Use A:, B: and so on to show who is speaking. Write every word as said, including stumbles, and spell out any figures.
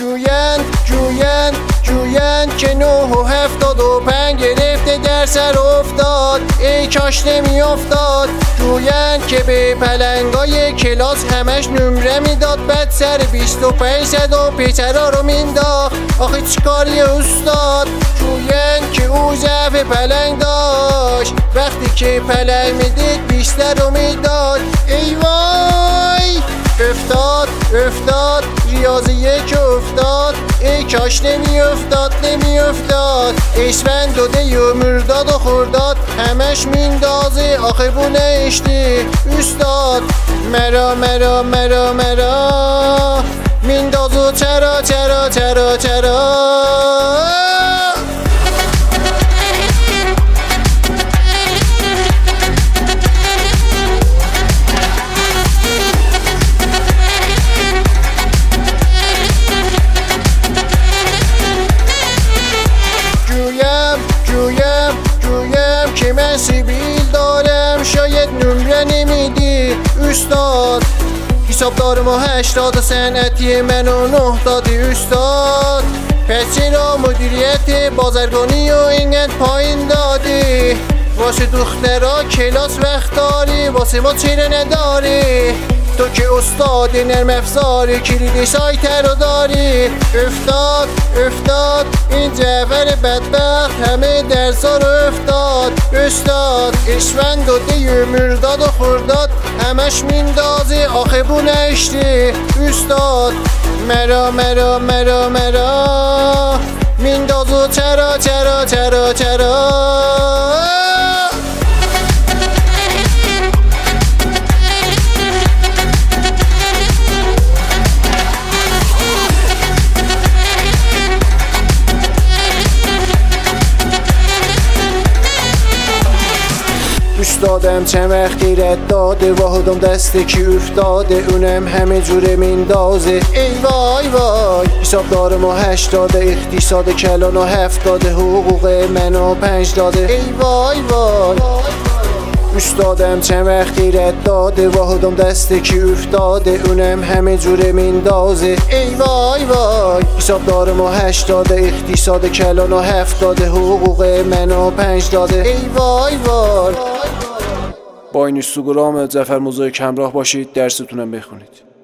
A: جویند جویند جویند که نه و هفتاد و پنج گرفته در سر افتاد، ای کاش نمی افتاد. جویند که به پلنگای کلاس همش نمره میداد، بعد سر بیست و پنج زد و پیترا رو مینداخت. آخه چیکاری استاد؟ جویند که او ضعف پلنگ داشت، وقتی که پلنگ میدید بیشتر رو میداد. ای وای افتاد افتاد ریاضی یک افتاد، ای کاش نمی افتاد نمی افتاد. اسفند و دی و مرداد و خورداد همش میندازه، آخه بو نشتی استاد. مرا مرا مرا مرا مینداز و چرا چرا چرا چرا. که من سیبیل دارم شاید نمره نمیدی استاد. حساب دارم و هشتاد و صنعتی منو نه دادی استاد. پس چرا مدیریت بازرگانی و اینقدر پایین دادی؟ واسه دخترها کلاس وقت داری، واسه ما چرا نداری؟ تو که استاد نرم افزاری کلید سایت رو داری. افتاد افتاد این جعفر بدبخت همه درسا رو افتاد استاد. اسفند و دی مرداد و خورداد همش میندازی، آخه بو نشتی استاد. مرا مرا مرا مرا مینداز و چرا چرا چرا چرا. استادم چند وقتی رد داده، واحدم دسته کی افتاده، اونم همه جوره میندازه. ای وای وای حساب دارم و هشتاده، اقتصاد کلان و هفتاده، حقوق منو پنج داده. ای وای وای استادم چند وقتی رد داده، واحدم دسته کی افتاده، اونم همه جوره میندازه. ای وای وای حساب دارم و هشتاده، اقتصاد کلان و هفتاده، حقوق منو پنج داده. ای وای وای.
B: با این اینستاگرام ظفر موضوع کمراه باشید، درستونم بخونید.